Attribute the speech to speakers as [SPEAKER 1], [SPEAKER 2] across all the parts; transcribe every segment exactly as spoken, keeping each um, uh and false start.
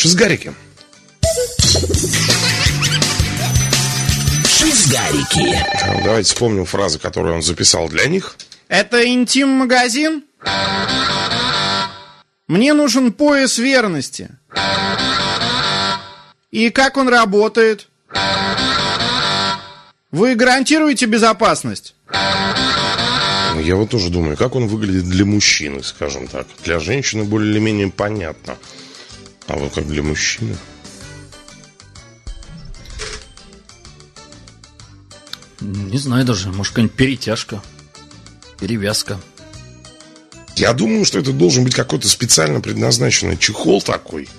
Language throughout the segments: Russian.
[SPEAKER 1] Шизгарики.
[SPEAKER 2] Шизгарики.
[SPEAKER 1] Давайте вспомним фразы, которые он записал для них.
[SPEAKER 3] Это интим-магазин? Мне нужен пояс верности. И как он работает? Вы гарантируете безопасность?
[SPEAKER 1] Я вот тоже думаю, как он выглядит для мужчины, скажем так. Для женщины более или менее понятно. А вот как для мужчины?
[SPEAKER 4] Не знаю даже, может, какая-нибудь перетяжка, перевязка.
[SPEAKER 1] Я думаю, что это должен быть какой-то специально предназначенный чехол такой.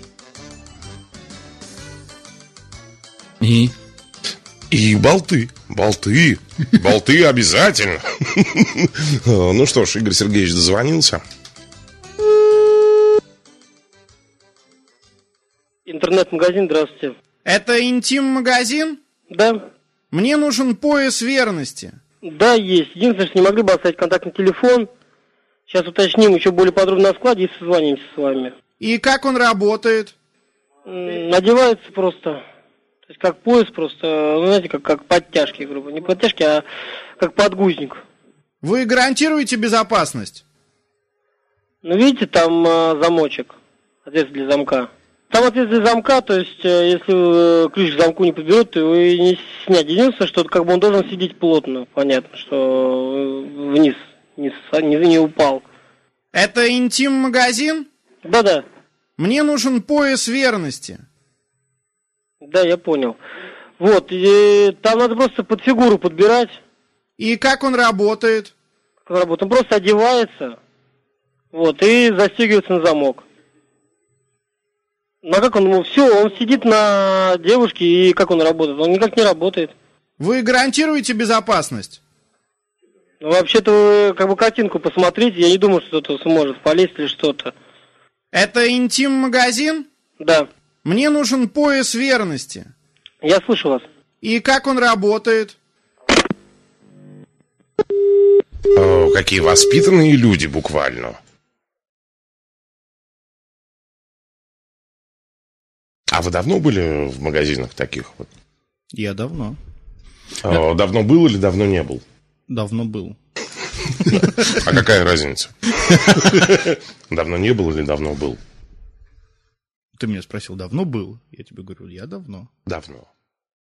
[SPEAKER 4] И?
[SPEAKER 1] И болты. Болты. Болты обязательно. Ну что ж, Игорь Сергеевич дозвонился.
[SPEAKER 5] Интернет-магазин, здравствуйте.
[SPEAKER 3] Это интим-магазин?
[SPEAKER 5] Да.
[SPEAKER 3] Мне нужен пояс верности.
[SPEAKER 5] Да, есть. Единственное, что не могли бы оставить контактный телефон. Сейчас уточним еще более подробно на складе и созвонимся с вами.
[SPEAKER 3] И как он работает?
[SPEAKER 5] М, Надевается просто. То есть как пояс просто, ну, знаете, как, как подтяжки, грубо. Не подтяжки, а как подгузник.
[SPEAKER 3] Вы гарантируете безопасность?
[SPEAKER 5] Ну, видите, там а, замочек. Отверстие для замка. Там отверстие для замка, то есть, э, если э, ключ к замку не подберет, то его и не снять. Единственное, что как бы он должен сидеть плотно, понятно, что э, вниз не, с- не, не упал.
[SPEAKER 3] Это интим-магазин?
[SPEAKER 5] Да-да,
[SPEAKER 3] Мне нужен пояс верности.
[SPEAKER 5] да, я понял. Вот, и там надо просто под фигуру подбирать,
[SPEAKER 3] И как он работает?
[SPEAKER 5] как он работает. Он просто одевается, вот, и застегивается на замок. Ну, а как он, ну, все, он сидит на девушке, и как он работает? Он никак не работает.
[SPEAKER 3] Вы гарантируете безопасность?
[SPEAKER 5] Ну, вообще-то, вы как бы картинку посмотрите, я не думаю, что кто-то сможет полезть или что-то.
[SPEAKER 3] Это интим-магазин?
[SPEAKER 5] Да,
[SPEAKER 3] Мне нужен пояс верности.
[SPEAKER 5] я слышу вас.
[SPEAKER 3] И как он работает?
[SPEAKER 1] О, какие воспитанные люди буквально. А вы давно были в магазинах таких вот?
[SPEAKER 4] Я давно.
[SPEAKER 1] О, давно был или давно не был?
[SPEAKER 4] Давно был.
[SPEAKER 1] А какая разница? Давно не был или давно был?
[SPEAKER 4] Ты меня спросил, давно был? Я тебе говорю, я давно.
[SPEAKER 1] Давно.